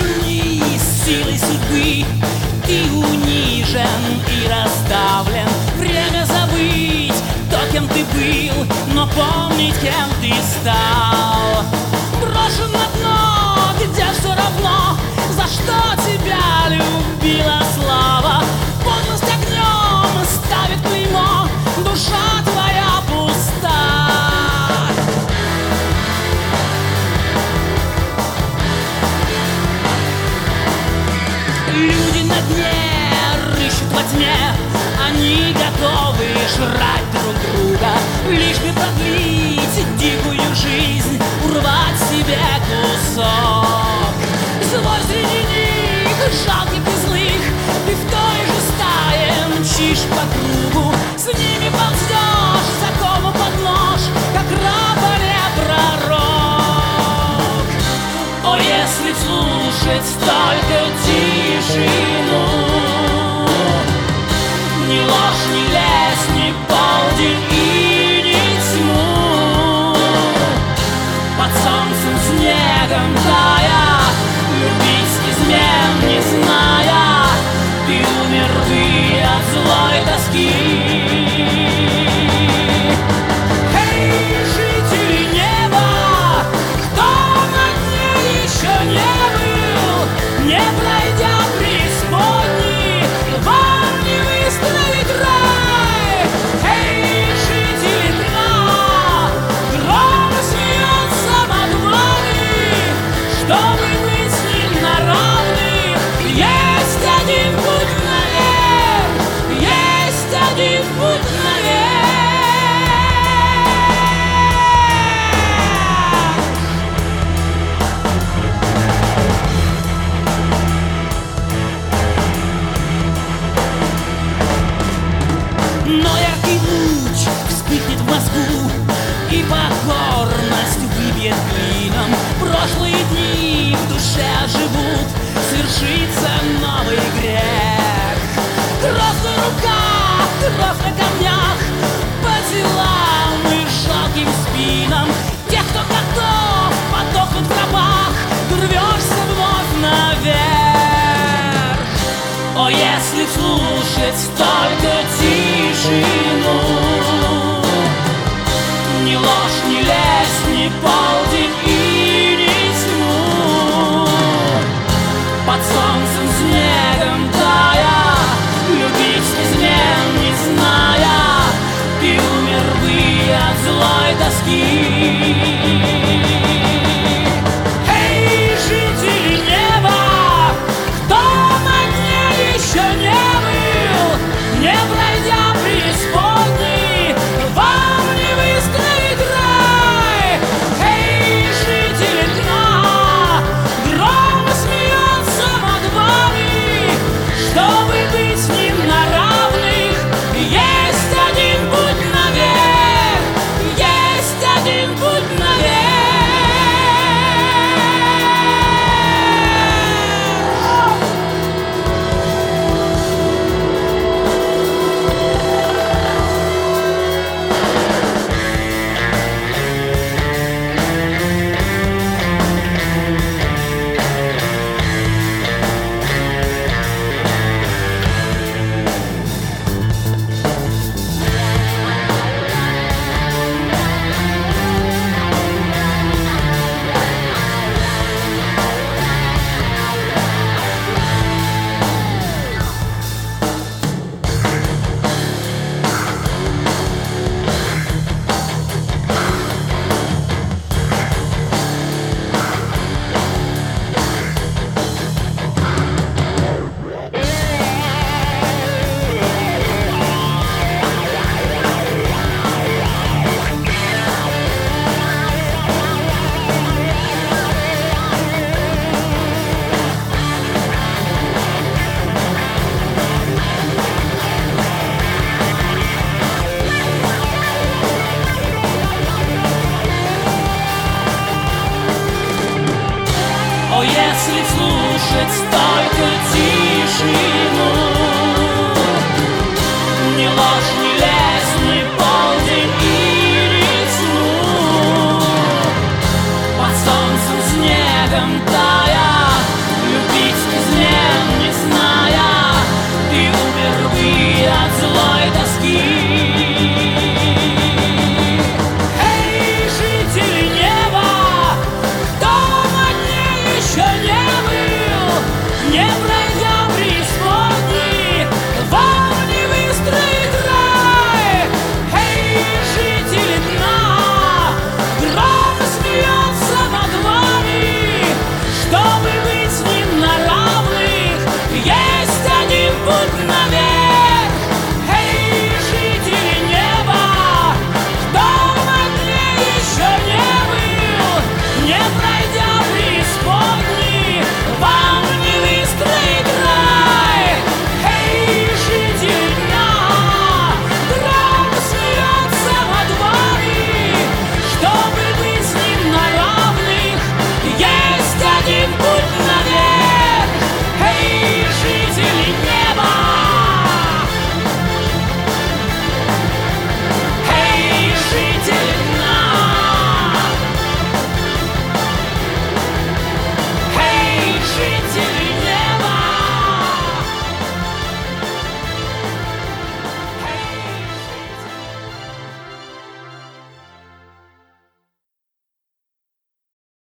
Брошенный силой судьбы, ты унижен и расставлен. Время забыть то, кем ты был, но помнить, кем ты стал. Брошен на дно, где все равно, за что тебя любила слава. Подлость огнем ставит клеймо, душа твоя пуста. Люди на дне рыщут во тьме, они готовы жрать друг друга, лишь бы продлить дикую жизнь, урвать себе кусок. Злой среди них, жалких и злых, ты в той же стае мчишь по кругу, с ними ползешь, закону под нож, как раб, а не пророк. О, если слушать только тишину, ни ложь, ни лезь, ни полдень и ни тьму, под солнцем снегом тая, любить измен не зная, ты умер бы от злой тоски. Эй, жители неба, кто на дне еще не был, не пройдя преисподней, вам не выстроить рай. Эй, жители дна, гром смеется над вами, чтобы быть с ним на равных. Есть один путь наверх, есть один путь наверх. Но яркий луч вспыхнет в мозгу, и покорность выбьет клином. Прошлые дни в душе оживут, свершится новый грех. Кровь на руках, кровь на камнях, по делам и жалким спинам тех, кто готов подохнуть в гробах, ты рвешься вновь наверх. О, если слушать только тишину, ни ложь, ни лезь, ни полдень и ни тьму, под солнцем снегом тая, любить измен не зная, ты умер бы от злой тоски. Эй, жители неба, кто на дне еще не был, не пройдя преисподней, вам не выстроить рай. Эй, жители дна, гром смеется над вами, чтобы быть с ним на равных. Есть один путь наверх, есть один путь наверх. Если слушать только тишину,